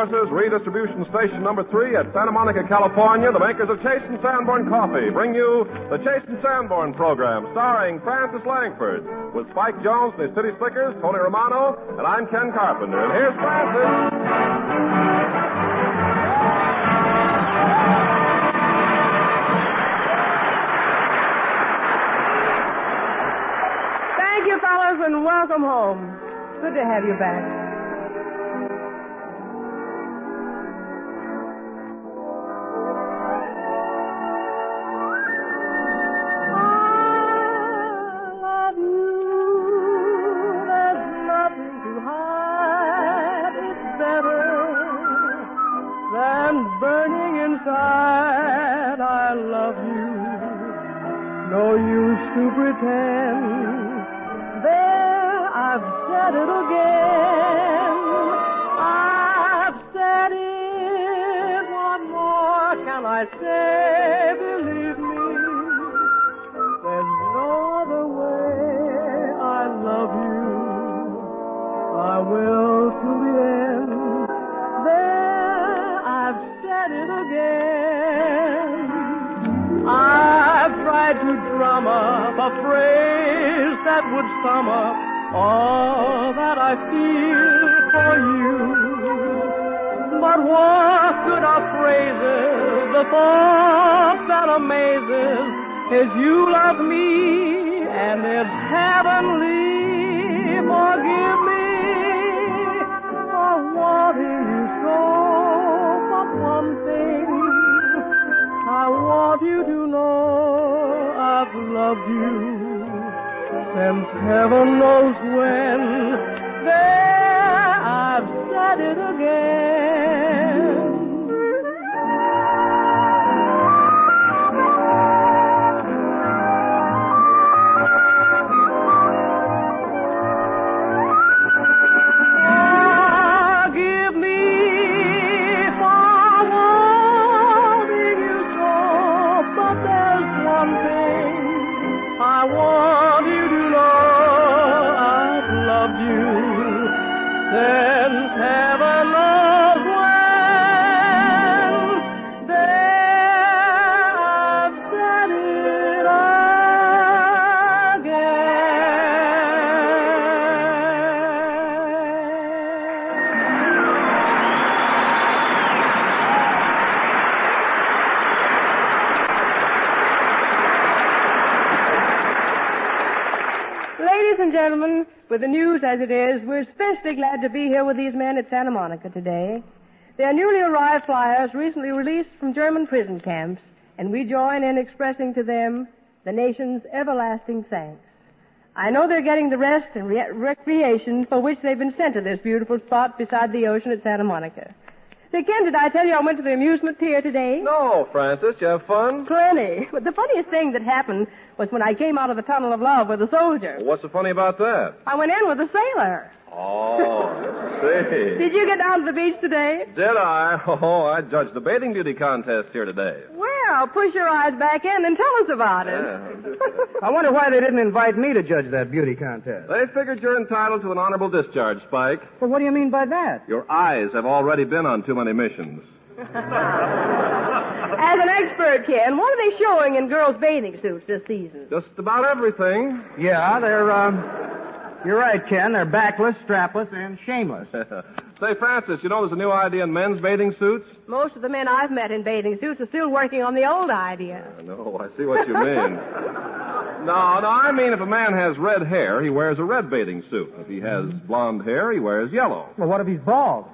Resources, redistribution station number 3 at Santa Monica, California, the makers of Chase and Sanborn Coffee bring you the Chase and Sanborn program, starring Francis Langford, with Spike Jones and his City Slickers, Tony Romano, and I'm Ken Carpenter. And here's Francis. And welcome home. Good to have you back. I love you. There's nothing to hide. It's better than burning inside. I love you. No use to pretend. There, I've said it again. I've said it. What more can I say? Believe me, there's no other way. I love you. I will to the end. There, I've said it again. I've tried to drum up a phrase that would sum up all that I feel for you. But what good are phrases? The thought that amazes is you love me, and it's heavenly. Forgive me for wanting you so. But one thing I want you to know, I've loved you since heaven knows when. There, I've said it again. Forgive me for wanting you so, but there's one thing I want you to know. I've loved you since heaven knows when. There, I've said it again. Ladies and gentlemen, with the news as it is, we're especially glad to be here with these men at Santa Monica today. Their newly arrived flyers recently released from German prison camps, and we join in expressing to them the nation's everlasting thanks. I know they're getting the rest and recreation for which they've been sent to this beautiful spot beside the ocean at Santa Monica. Say, Ken, did I tell you I went to the amusement pier today? No, Francis. You have fun? Plenty. But the funniest thing that happened was when I came out of the tunnel of love with a soldier. Well, what's so funny about that? I went in with a sailor. Oh, see. Did you get down to the beach today? Did I? Oh, I judged the bathing beauty contest here today. Well, push your eyes back in and tell us about it. I wonder why they didn't invite me to judge that beauty contest. They figured you're entitled to an honorable discharge, Spike. Well, what do you mean by that? Your eyes have already been on too many missions. As an expert, Ken, what are they showing in girls' bathing suits this season? Just about everything. Yeah, you're right, Ken. They're backless, strapless, and shameless. Say, Francis, you know there's a new idea in men's bathing suits? Most of the men I've met in bathing suits are still working on the old idea. No, I see what you mean. No, I mean if a man has red hair, he wears a red bathing suit. If he has blonde hair, he wears yellow. Well, what if he's bald?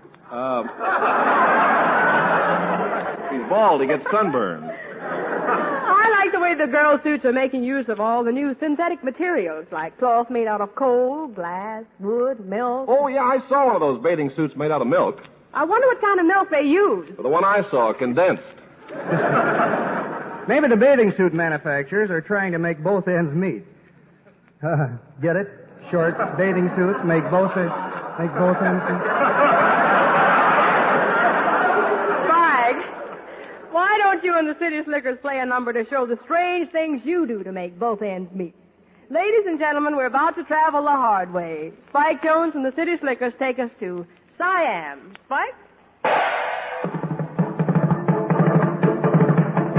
He's bald, he gets sunburned. I like the way the girl suits are making use of all the new synthetic materials, like cloth made out of coal, glass, wood, milk. Oh, yeah, I saw one of those bathing suits made out of milk. I wonder what kind of milk they use. The one I saw, condensed. Maybe the bathing suit manufacturers are trying to make both ends meet. Get it? Short bathing suits make both ends meet. Why don't you and the City Slickers play a number to show the strange things you do to make both ends meet? Ladies and gentlemen, we're about to travel the hard way. Spike Jones and the City Slickers take us to Siam. Spike?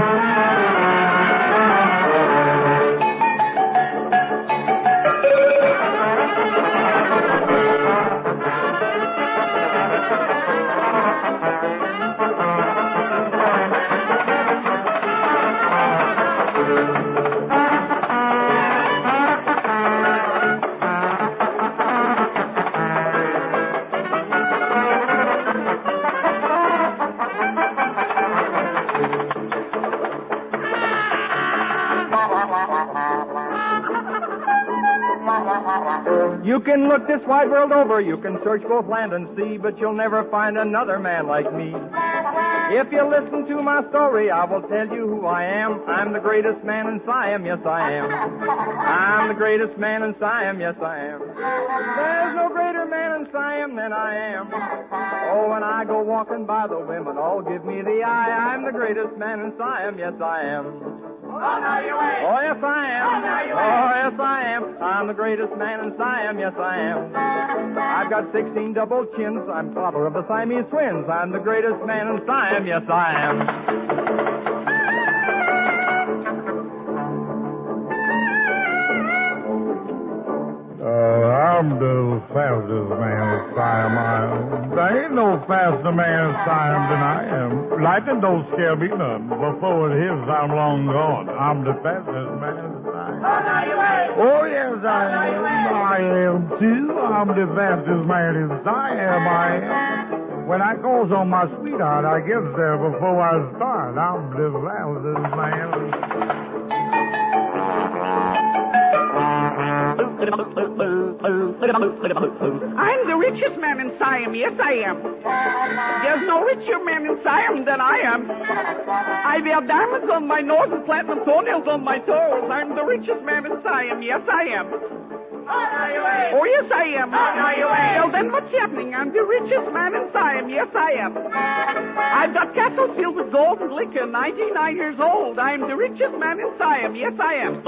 You can look this wide world over, you can search both land and sea, but you'll never find another man like me. If you listen to my story, I will tell you who I am. I'm the greatest man in Siam, yes I am. I'm the greatest man in Siam, yes I am. There's no greater man in Siam than I am. Oh, when I go walking by, the women all give me the eye. I'm the greatest man in Siam, yes I am. Oh, yes, I am. Oh, yes, I am. I'm the greatest man in Siam, yes, I am. I've got 16 double chins. I'm father of the Siamese twins. I'm the greatest man in Siam, yes, I am. I'm the fastest man in Siam. There ain't no faster man in Siam than I am. Lightning don't scare me none. Before it hits, I'm long gone. I'm the fastest man in Siam. Oh, yes, I am. I am, too. I'm the fastest man in Siam, I am. When I calls on my sweetheart, I gets there before I start. I'm the fastest man. I'm the richest man in Siam, yes I am. There's no richer man in Siam than I am. I wear diamonds on my nose and platinum toenails on my toes. I'm the richest man in Siam, yes I am. Oh, yes I am. Well, then what's happening? I'm the richest man in Siam, yes I am. I've got castles filled with gold and liquor, 99 years old. I'm the richest man in Siam, yes I am.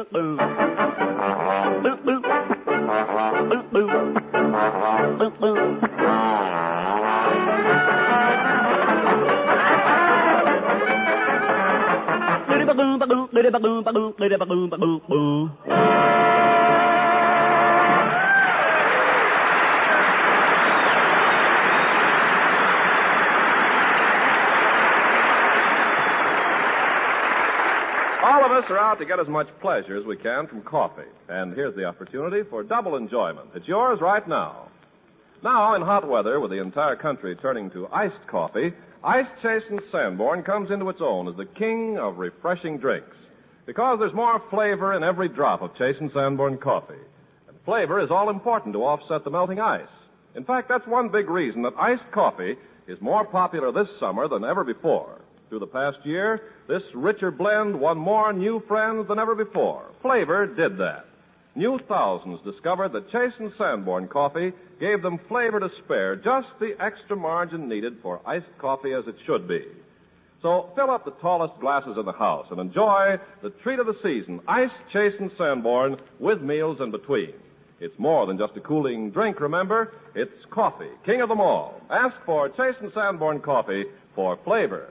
All of us are out to get as much pleasure as we can from coffee. And here's the opportunity for double enjoyment. It's yours right now. Now, in hot weather, with the entire country turning to iced coffee, Iced Chasen's Sanborn comes into its own as the king of refreshing drinks. Because there's more flavor in every drop of Chasen's Sanborn coffee. And flavor is all important to offset the melting ice. In fact, that's one big reason that iced coffee is more popular this summer than ever before. Through the past year, this richer blend won more new friends than ever before. Flavor did that. New thousands discovered that Chasen's Sanborn coffee gave them flavor to spare, just the extra margin needed for iced coffee as it should be. So fill up the tallest glasses in the house and enjoy the treat of the season, iced Chasen's Sanborn, with meals in between. It's more than just a cooling drink, remember. It's coffee, king of them all. Ask for Chasen's Sanborn coffee for flavor.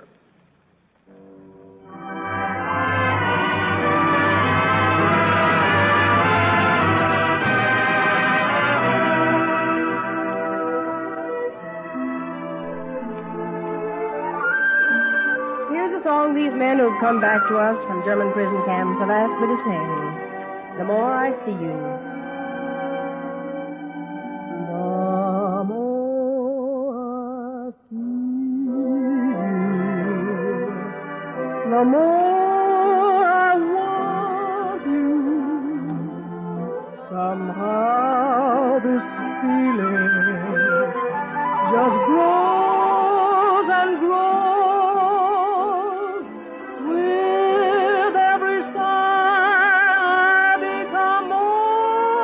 Song these men who've come back to us from German prison camps have asked me to sing. The more I see you. The more I see you, the more I want you. Somehow this feeling just grows and grows. With every sigh, I become more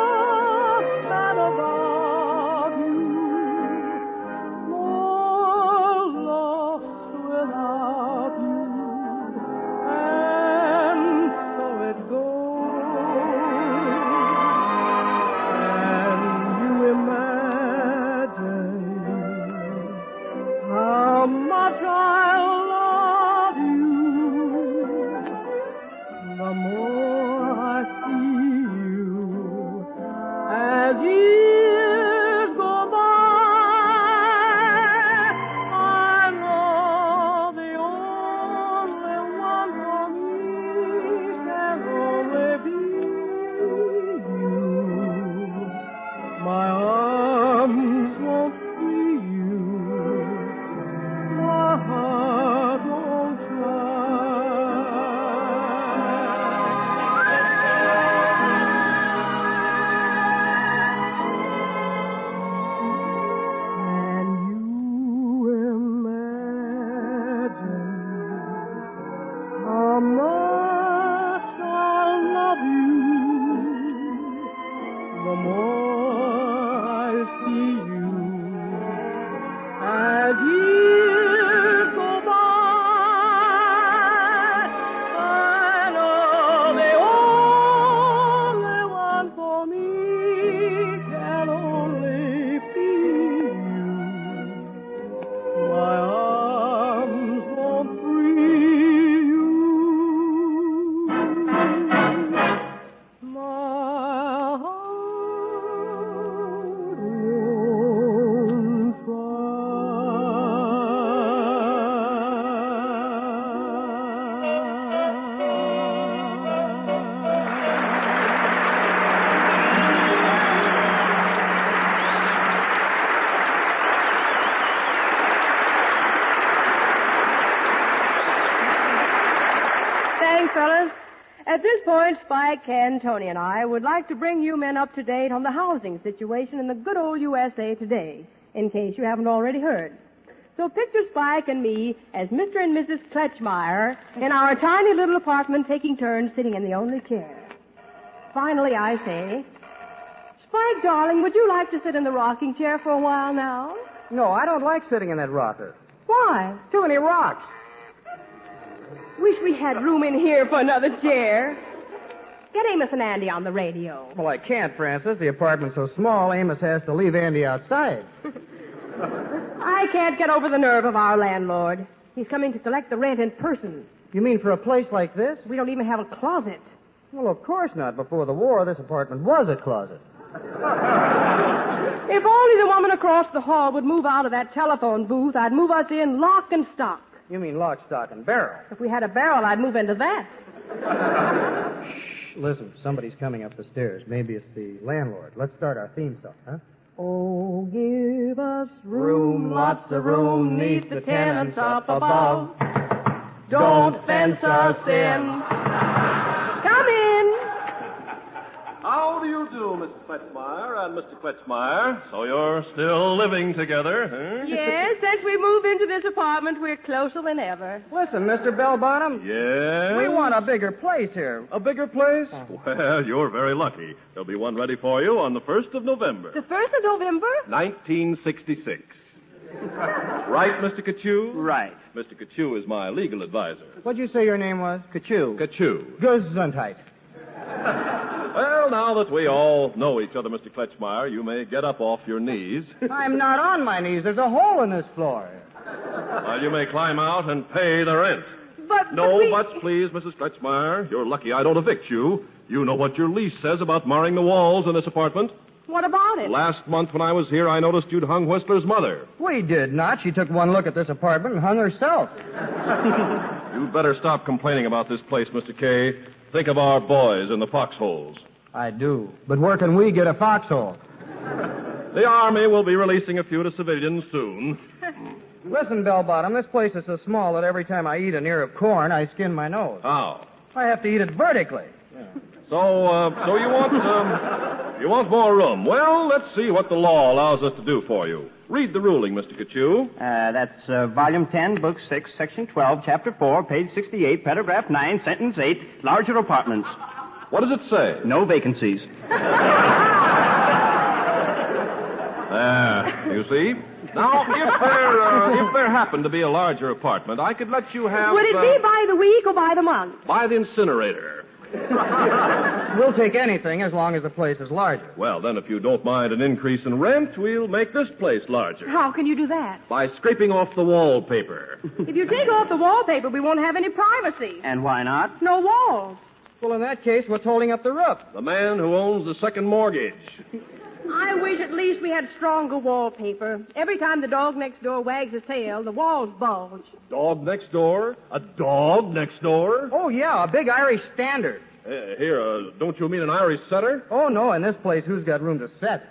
Spike, Ken, Tony, and I would like to bring you men up to date on the housing situation in the good old USA today, in case you haven't already heard. So picture Spike and me as Mr. and Mrs. Kletchmeyer in our tiny little apartment taking turns sitting in the only chair. Finally, I say, Spike, darling, would you like to sit in the rocking chair for a while now? No, I don't like sitting in that rocker. Why? Too many rocks. Wish we had room in here for another chair. Get Amos and Andy on the radio. Well, I can't, Francis. The apartment's so small, Amos has to leave Andy outside. I can't get over the nerve of our landlord. He's coming to collect the rent in person. You mean for a place like this? We don't even have a closet. Well, of course not. Before the war, this apartment was a closet. If only the woman across the hall would move out of that telephone booth, I'd move us in lock and stock. You mean lock, stock, and barrel? If we had a barrel, I'd move into that. Shh, listen, somebody's coming up the stairs. Maybe it's the landlord. Let's start our theme song, huh? Oh, give us room, lots of room, neath the tenants up above. Don't fence us in. Come in. How do you do, Mr. Kletchmeyer and Mr. Kletchmeyer? So you're still living together, huh? Yes, since we moved into this apartment, we're closer than ever. Listen, Mr. Bellbottom. Yes? We want a bigger place here. A bigger place? Well, you're very lucky. There'll be one ready for you on the 1st of November. The 1st of November? 1966. Right, Mr. Kachu? Right. Mr. Kachu is my legal advisor. What'd you say your name was? Kachu. Kachu. Gesundheit. Well, now that we all know each other, Mr. Kletchmeyer, you may get up off your knees. I'm not on my knees. There's a hole in this floor. Well, you may climb out and pay the rent. But No we... buts, please, Mrs. Kletchmeyer. You're lucky I don't evict you. You know what your lease says about marring the walls in this apartment. What about it? Last month when I was here, I noticed you'd hung Whistler's mother. We did not. She took one look at this apartment and hung herself. You'd better stop complaining about this place, Mr. K. Think of our boys in the foxholes. I do. But where can we get a foxhole? The Army will be releasing a few to civilians soon. Listen, Bellbottom, this place is so small that every time I eat an ear of corn, I skin my nose. How? I have to eat it vertically. So you want more room. Well, let's see what the law allows us to do for you. Read the ruling, Mr. Kachu. That's Volume 10, Book 6, Section 12, Chapter 4, page 68, Paragraph 9, Sentence 8, larger apartments. What does it say? No vacancies. You see? Now, if there happened to be a larger apartment, I could let you have... Would it be by the week or by the month? By the incinerator. We'll take anything as long as the place is larger. Well, then, if you don't mind an increase in rent, we'll make this place larger. How can you do that? By scraping off the wallpaper. If you take off the wallpaper, we won't have any privacy. And why not? No walls. Well, in that case, what's holding up the roof? The man who owns the second mortgage. I wish at least we had stronger wallpaper. Every time the dog next door wags his tail, the walls bulge. Dog next door? A dog next door? Oh, yeah, a big Irish standard. Here, don't you mean an Irish setter? Oh, no, in this place, who's got room to set?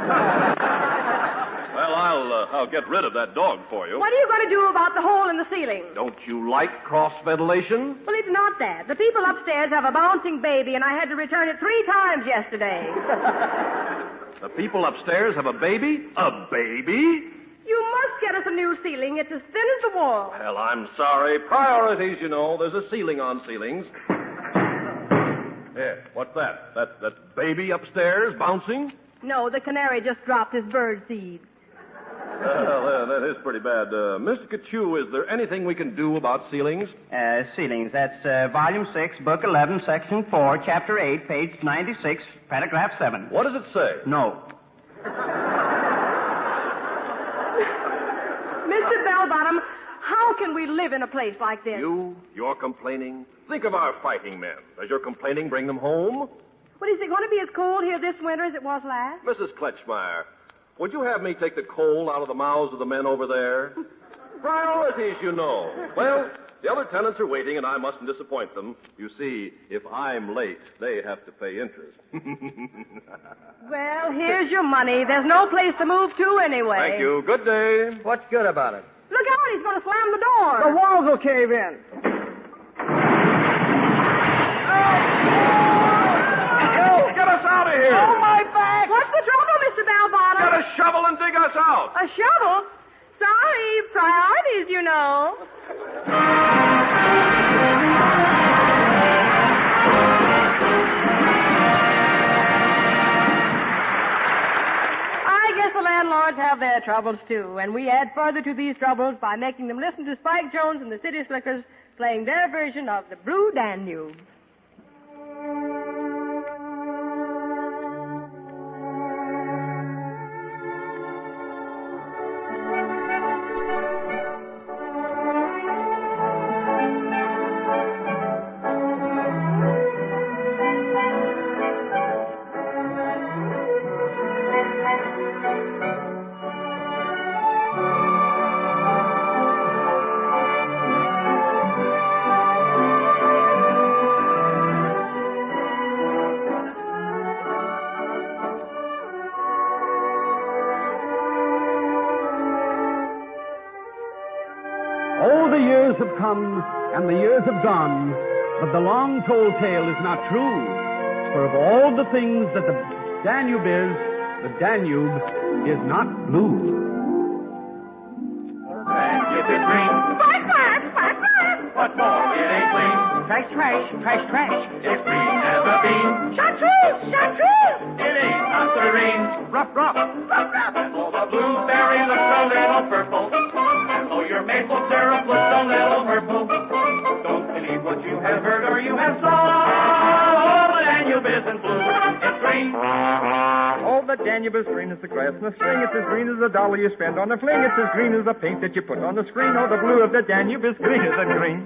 Well, I'll get rid of that dog for you. What are you going to do about the hole in the ceiling? Don't you like cross ventilation? Well, it's not that. The people upstairs have a bouncing baby, and I had to return it 3 times yesterday. The people upstairs have a baby? A baby? You must get us a new ceiling. It's as thin as the wall. Well, I'm sorry. Priorities, you know. There's a ceiling on ceilings. Here, what's that? That baby upstairs bouncing? No, the canary just dropped his bird seed. Well, that is pretty bad. Mr. Kachu, is there anything we can do about ceilings? Ceilings. That's Volume 6, Book 11, Section 4, Chapter 8, page 96, Paragraph 7. What does it say? No. Mr. Bellbottom, how can we live in a place like this? You're complaining? Think of our fighting men. Does your complaining bring them home? Well, is it going to be as cold here this winter as it was last? Mrs. Kletchmeyer, would you have me take the coal out of the mouths of the men over there? Priorities, you know. Well, the other tenants are waiting, and I mustn't disappoint them. You see, if I'm late, they have to pay interest. Well, here's your money. There's no place to move to anyway. Thank you. Good day. What's good about it? Look out, he's going to slam the door. The walls will cave in. Oh! out. A shovel? Sorry, priorities, you know. I guess the landlords have their troubles, too, and we add further to these troubles by making them listen to Spike Jones and the City Slickers playing their version of the Blue Danube. Have come and the years have gone, but the long-told tale is not true. For of all the things that the Danube is not blue. Danube is green. Quack, quack, quack, quack. What more? It ain't clean. Trash, trash, trash, trash. It's green as a bean. Chartreuse, chartreuse. It ain't not serene. Rough, rough. Rough, rough. And though the blueberry looks a little purple, and though your maple syrup looks a little purple, don't believe what you have heard or you have saw. Oh, the Danube isn't blue. It's green. Oh, the Danube is green as the grass in the string. It's as green as the dollar you spend on a fling. It's as green as the paint that you put on the screen. Oh, the blue of the Danube is greener than green.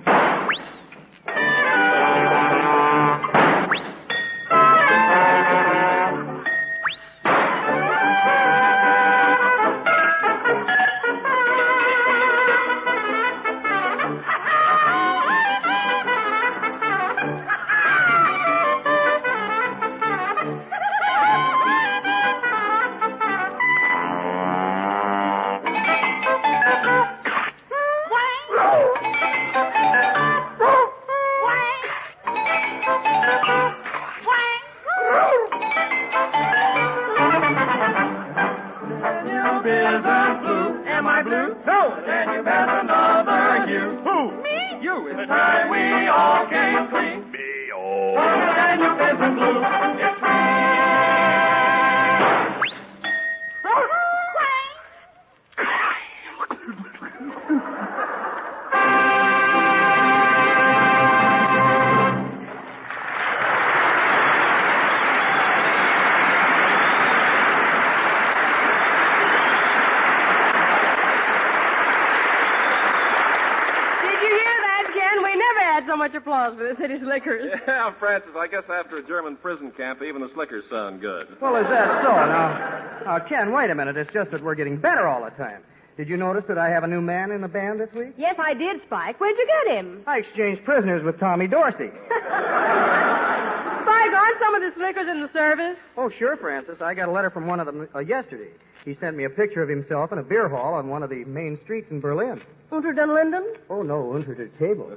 Applause for the City Slickers. Yeah, Francis, I guess after a German prison camp, even the Slickers sound good. Well, is that so? Now, Ken, wait a minute. It's just that we're getting better all the time. Did you notice that I have a new man in the band this week? Yes, I did, Spike. Where'd you get him? I exchanged prisoners with Tommy Dorsey. Spike, aren't some of the Slickers in the service? Oh, sure, Francis. I got a letter from one of them yesterday. He sent me a picture of himself in a beer hall on one of the main streets in Berlin. Unter den Linden? Oh, no, under the table.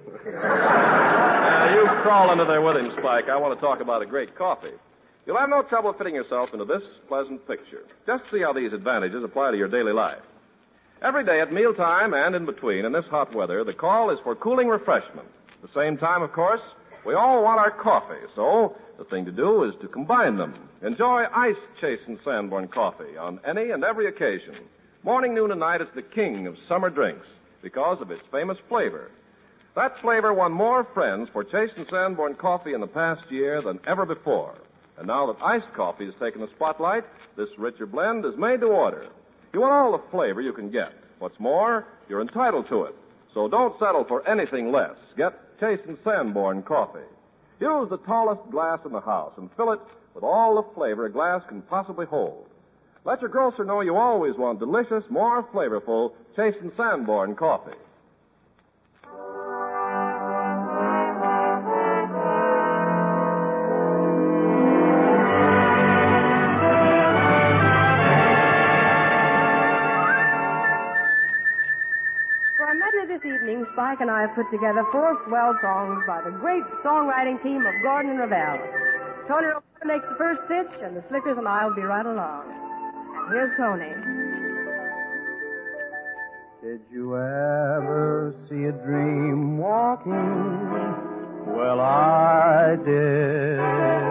You crawl under there with him, Spike. I want to talk about a great coffee. You'll have no trouble fitting yourself into this pleasant picture. Just see how these advantages apply to your daily life. Every day at mealtime and in between, in this hot weather, the call is for cooling refreshment. At the same time, of course, we all want our coffee, so the thing to do is to combine them. Enjoy iced Chasen Sanborn coffee on any and every occasion. Morning, noon, and night, it's the king of summer drinks because of its famous flavor. That flavor won more friends for Chasen Sanborn coffee in the past year than ever before. And now that iced coffee has taken the spotlight, this richer blend is made to order. You want all the flavor you can get. What's more, you're entitled to it. So don't settle for anything less. Get Chasen Sanborn coffee. Use the tallest glass in the house and fill it with all the flavor a glass can possibly hold. Let your grocer know you always want delicious, more flavorful Chasen Sanborn coffee. This evening, Spike and I have put together 4 swell songs by the great songwriting team of Gordon and Ravel. Tony Roberta makes the first pitch, and the Slickers and I will be right along. And here's Tony. Did you ever see a dream walking? Well, I did.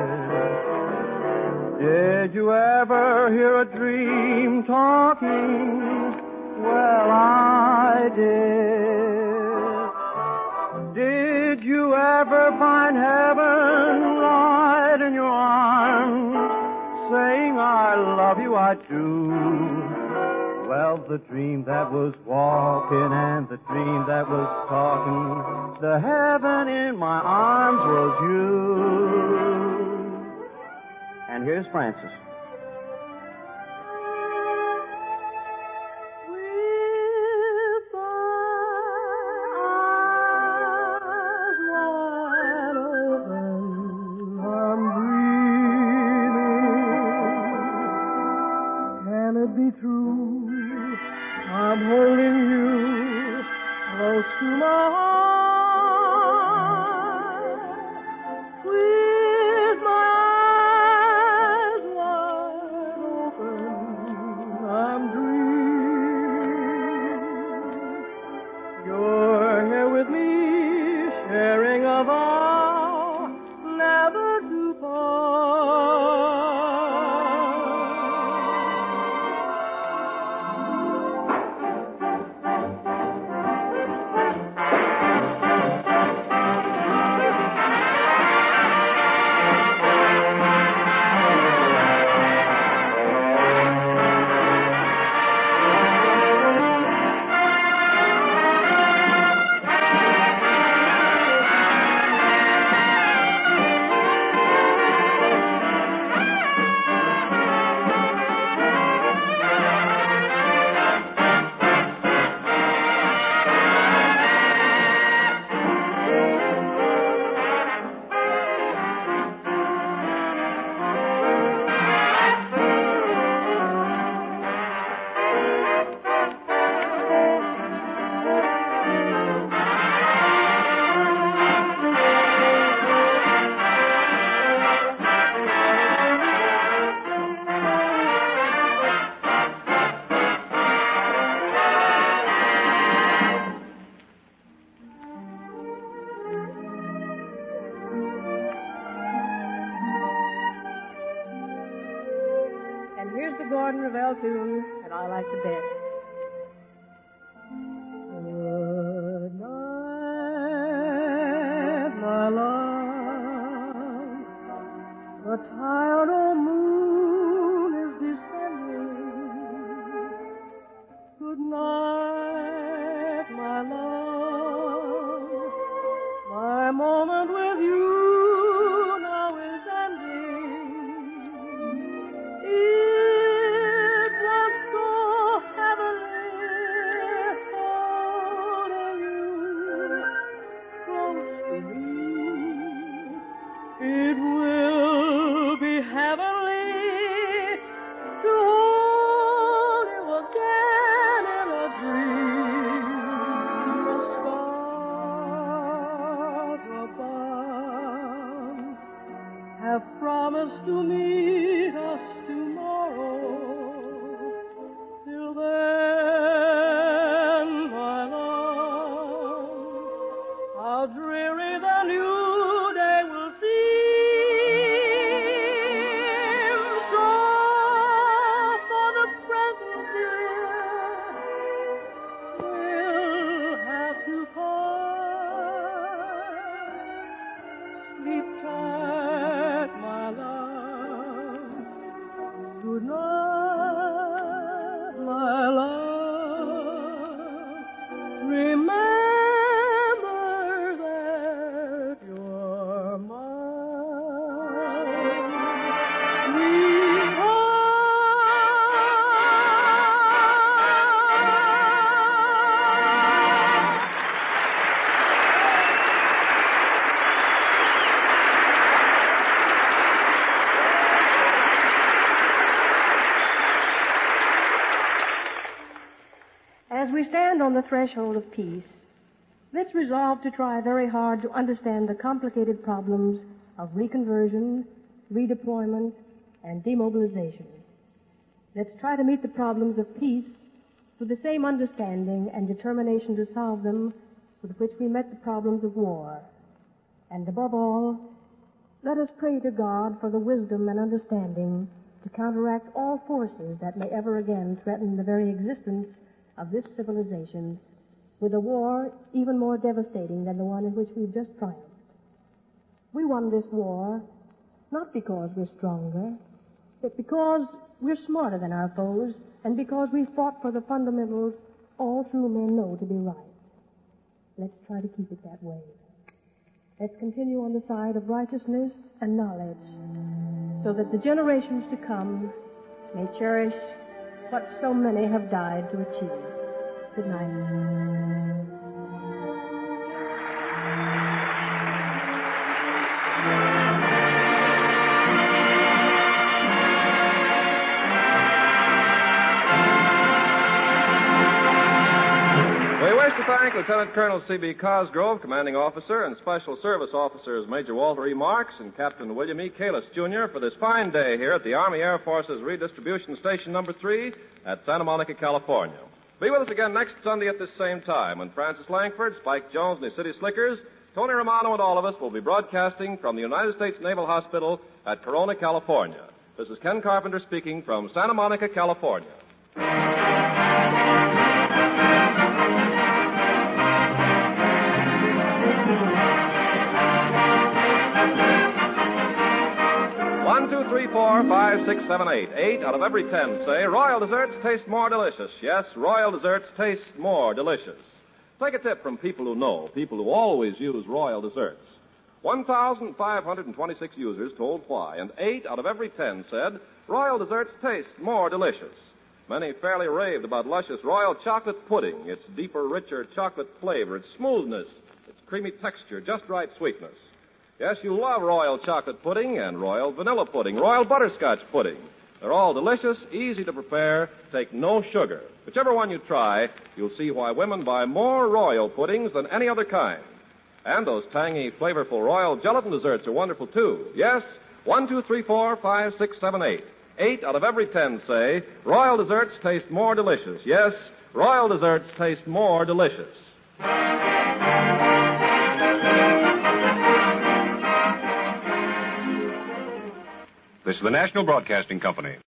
Did you ever hear a dream talking? Well, I did. Did you ever find heaven right in your arms, saying, I love you, I do? Well, the dream that was walking and the dream that was talking, the heaven in my arms was you. And here's Francis. Be true, I'm holding you close to my heart, with my eyes wide open, I'm dreaming. You're here with me, sharing a vow never to part. Gordon Revelle tune that I like the best. Good night, my love. The tired old moon is descending. Good night, my love. My moment with you now is ending. It was so heavenly holding you close to me. It will be heavenly to hold you again in a dream. The stars above have promised to meet us tomorrow. Till then, my love, how dreary the new day will seem. So, for the present, dear, we'll have to part. Sleep tight, my love. Good night, my love. Remember that you're mine. As we stand on the threshold of peace, let's resolve to try very hard to understand the complicated problems of reconversion, redeployment, and demobilization. Let's try to meet the problems of peace with the same understanding and determination to solve them with which we met the problems of war. And above all, let us pray to God for the wisdom and understanding to counteract all forces that may ever again threaten the very existence of this civilization with a war even more devastating than the one in which we've just triumphed. We won this war not because we're stronger, but because we're smarter than our foes and because we fought for the fundamentals all true men know to be right. Let's try to keep it that way. Let's continue on the side of righteousness and knowledge so that the generations to come may cherish what so many have died to achieve. Good night. Thank Lieutenant Colonel C.B. Cosgrove, Commanding Officer, and Special Service Officers Major Walter E. Marks and Captain William E. Kalis, Jr. for this fine day here at the Army Air Forces Redistribution Station Number 3 at Santa Monica, California. Be with us again next Sunday at this same time when Francis Langford, Spike Jones, and the City Slickers, Tony Romano, and all of us will be broadcasting from the United States Naval Hospital at Corona, California. This is Ken Carpenter speaking from Santa Monica, California. 4, 5, 6, 7, 8. 8 out of every 10 say Royal desserts taste more delicious. Yes, Royal desserts taste more delicious. Take a tip from people who know, people who always use Royal desserts. 1,526 users told why, and 8 out of every 10 said Royal desserts taste more delicious. Many fairly raved about luscious Royal chocolate pudding, its deeper, richer chocolate flavor, its smoothness, its creamy texture, just right sweetness. Yes, you love Royal chocolate pudding and Royal vanilla pudding, Royal butterscotch pudding. They're all delicious, easy to prepare, take no sugar. Whichever one you try, you'll see why women buy more Royal puddings than any other kind. And those tangy, flavorful Royal gelatin desserts are wonderful, too. Yes, 1, 2, 3, 4, 5, 6, 7, 8. 8 out of every 10 say Royal desserts taste more delicious. Yes, Royal desserts taste more delicious. This is the National Broadcasting Company.